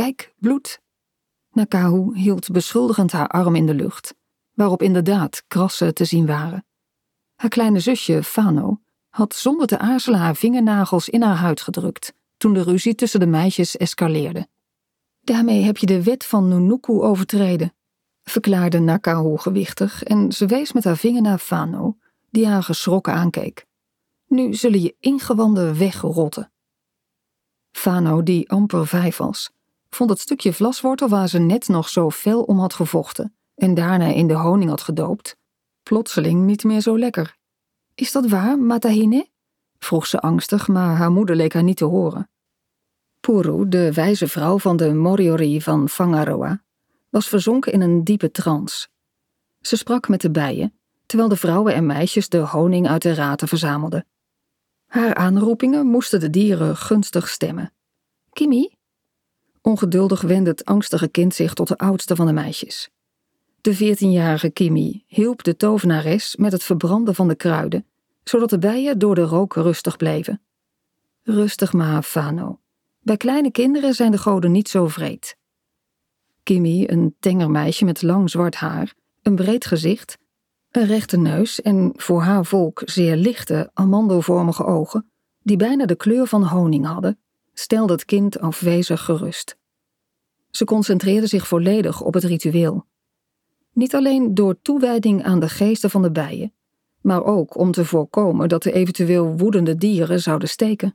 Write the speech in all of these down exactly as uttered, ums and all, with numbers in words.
Kijk, bloed. Nakahu hield beschuldigend haar arm in de lucht, waarop inderdaad krassen te zien waren. Haar kleine zusje, Fano, had zonder te aarzelen haar vingernagels in haar huid gedrukt toen de ruzie tussen de meisjes escaleerde. Daarmee heb je de wet van Nunuku overtreden, verklaarde Nakahu gewichtig en ze wees met haar vinger naar Fano, die haar geschrokken aankeek. Nu zullen je ingewanden wegrotten. Fano, die amper vijf was, vond het stukje vlaswortel waar ze net nog zo fel om had gevochten en daarna in de honing had gedoopt, plotseling niet meer zo lekker. Is dat waar, Matahine? Vroeg ze angstig, maar haar moeder leek haar niet te horen. Puru, de wijze vrouw van de Moriori van Whangaroa, was verzonken in een diepe trance. Ze sprak met de bijen, terwijl de vrouwen en meisjes de honing uit de raten verzamelden. Haar aanroepingen moesten de dieren gunstig stemmen. Kimi? Ongeduldig wendde het angstige kind zich tot de oudste van de meisjes. De veertienjarige Kimi hielp de tovenares met het verbranden van de kruiden, zodat de bijen door de rook rustig bleven. Rustig maar, Fano. Bij kleine kinderen zijn de goden niet zo wreed. Kimi, een tenger meisje met lang zwart haar, een breed gezicht, een rechte neus en voor haar volk zeer lichte, amandelvormige ogen, die bijna de kleur van honing hadden, stelde het kind afwezig gerust. Ze concentreerde zich volledig op het ritueel. Niet alleen door toewijding aan de geesten van de bijen, maar ook om te voorkomen dat de eventueel woedende dieren zouden steken.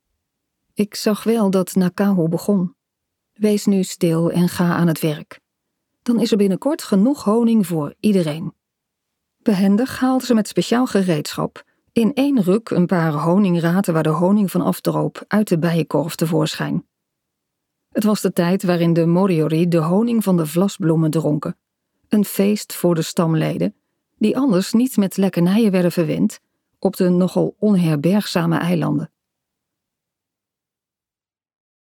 Ik zag wel dat Nakahu begon. Wees nu stil en ga aan het werk. Dan is er binnenkort genoeg honing voor iedereen. Behendig haalde ze met speciaal gereedschap in één ruk een paar honingraten waar de honing van afdroop uit de bijenkorf tevoorschijn. Het was de tijd waarin de Moriori de honing van de vlasbloemen dronken. Een feest voor de stamleden, die anders niet met lekkernijen werden verwend op de nogal onherbergzame eilanden.